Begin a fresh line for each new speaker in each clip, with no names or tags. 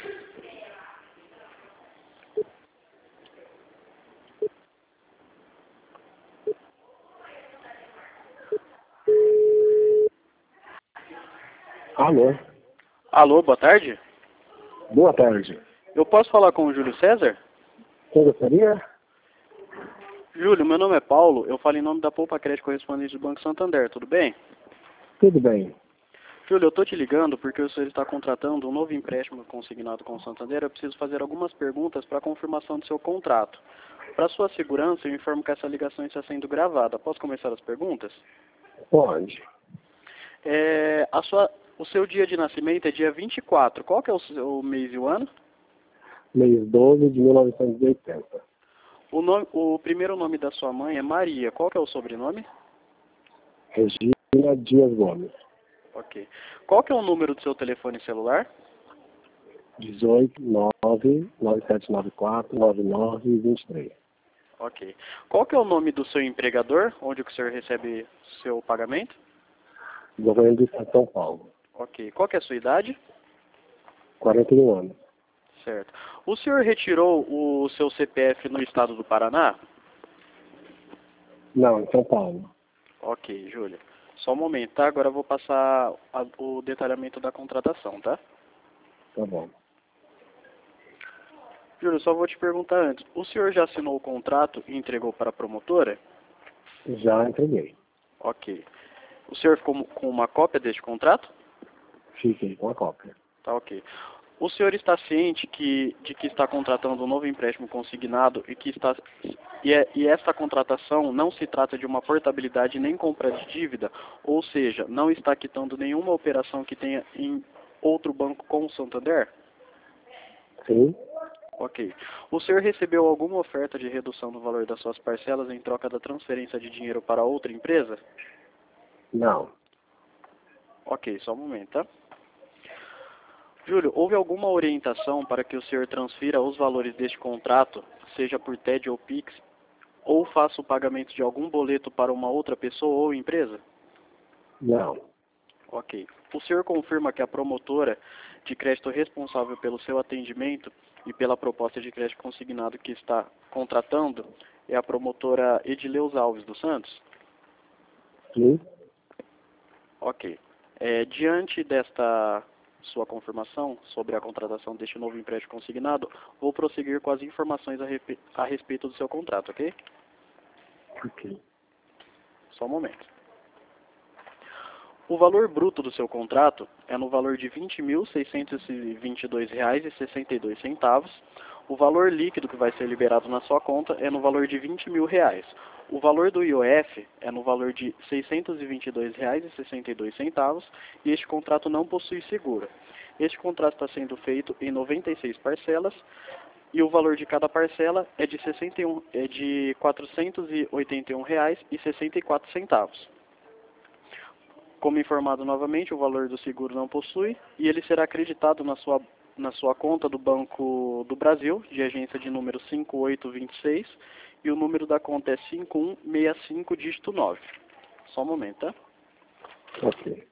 Alô?
Alô, boa tarde.
Boa tarde.
Eu posso falar com o Júlio César?
Quem gostaria?
Júlio, meu nome é Paulo, eu falo em nome da Poupa Crédito Correspondente do Banco Santander, tudo bem?
Tudo bem.
Júlio, eu estou te ligando porque o senhor está contratando um novo empréstimo consignado com o Santander. Eu preciso fazer algumas perguntas para a confirmação do seu contrato. Para sua segurança, eu informo que essa ligação está sendo gravada. Posso começar as perguntas?
Pode.
O seu dia de nascimento é dia 24. Qual que é o seu mês e o ano?
Mês 12 de 1980.
O primeiro nome da sua mãe é Maria. Qual que é o sobrenome?
Regina Dias Gomes.
Ok. Qual que é o número do seu telefone celular?
18 9 9794 9923.
Ok. Qual que é o nome do seu empregador, onde o senhor recebe seu pagamento?
Governo do Estado de São Paulo.
Ok. Qual que é a sua idade?
41 anos.
Certo. O senhor retirou o seu CPF no estado do Paraná?
Não, em São Paulo.
Ok, Júlio. Só um momento, tá? Agora eu vou passar o detalhamento da contratação, tá?
Tá bom.
Júlio, só vou te perguntar antes. O senhor já assinou o contrato e entregou para a promotora?
Já entreguei.
Ok. O senhor ficou com uma cópia deste contrato?
Fiquei com a cópia.
Tá, ok. O senhor está ciente de que está contratando um novo empréstimo consignado e esta contratação não se trata de uma portabilidade nem compra de dívida, ou seja, não está quitando nenhuma operação que tenha em outro banco com o Santander?
Sim?
Ok. O senhor recebeu alguma oferta de redução do valor das suas parcelas em troca da transferência de dinheiro para outra empresa?
Não.
Ok, só um momento, tá? Júlio, houve alguma orientação para que o senhor transfira os valores deste contrato, seja por TED ou PIX, ou faça o pagamento de algum boleto para uma outra pessoa ou empresa?
Não.
Ok. O senhor confirma que a promotora de crédito responsável pelo seu atendimento e pela proposta de crédito consignado que está contratando é a promotora Edileuza Alves dos Santos?
Sim?
Ok. Diante desta sua confirmação sobre a contratação deste novo empréstimo consignado, vou prosseguir com as informações a respeito do seu contrato, ok?
Ok.
Só um momento. O valor bruto do seu contrato é no valor de R$ 20.622,62. O valor líquido que vai ser liberado na sua conta é no valor de R$ 20.000. O valor do IOF é no valor de R$ 622,62 e este contrato não possui seguro. Este contrato está sendo feito em 96 parcelas e o valor de cada parcela é de R$ 481,64. Como informado novamente, o valor do seguro não possui e ele será acreditado na sua conta do Banco do Brasil, de agência de número 5826, e o número da conta é 5165, dígito 9. Só um momento, tá?
Ok.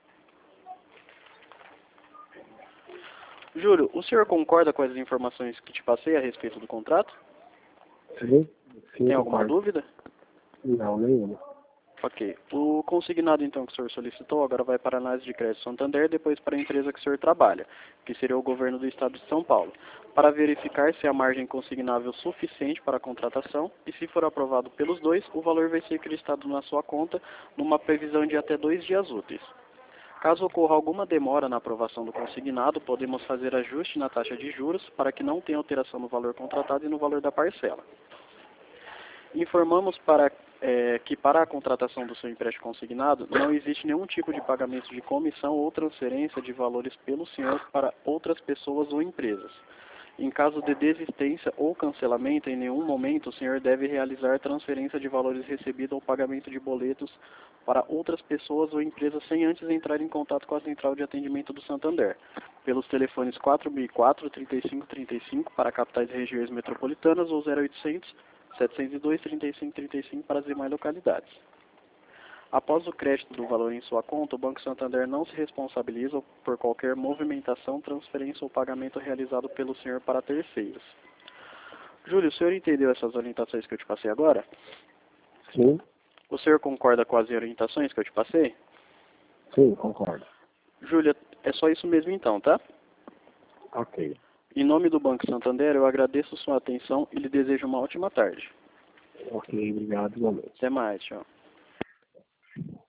Júlio, o senhor concorda com as informações que te passei a respeito do contrato?
Sim? Sim,
Tem alguma
concordo.
dúvida?
Não, nenhuma.
Ok. O consignado, então, que o senhor solicitou, agora vai para a análise de crédito Santander, depois para a empresa que o senhor trabalha, que seria o governo do estado de São Paulo, para verificar se a margem consignável suficiente para a contratação e, se for aprovado pelos dois, o valor vai ser acreditado na sua conta numa previsão de até 2 dias úteis. Caso ocorra alguma demora na aprovação do consignado, podemos fazer ajuste na taxa de juros para que não tenha alteração no valor contratado e no valor da parcela. Informamos que para a contratação do seu empréstimo consignado não existe nenhum tipo de pagamento de comissão ou transferência de valores pelo senhor para outras pessoas ou empresas. Em caso de desistência ou cancelamento, em nenhum momento o senhor deve realizar transferência de valores recebidos ou pagamento de boletos para outras pessoas ou empresas sem antes entrar em contato com a central de atendimento do Santander, pelos telefones 4004-3535 para capitais e regiões metropolitanas ou 0800 702-3535 para as demais localidades. Após o crédito do valor em sua conta, o Banco Santander não se responsabiliza por qualquer movimentação, transferência ou pagamento realizado pelo senhor para terceiros. Júlio, o senhor entendeu essas orientações que eu te passei agora?
Sim,
O senhor concorda com as orientações que eu te passei?
sim, concordo.
Júlia, é só isso mesmo então, tá?
Ok.
Em nome do Banco Santander, eu agradeço sua atenção e lhe desejo uma ótima tarde.
Ok, obrigado, igualmente.
Até mais, tchau.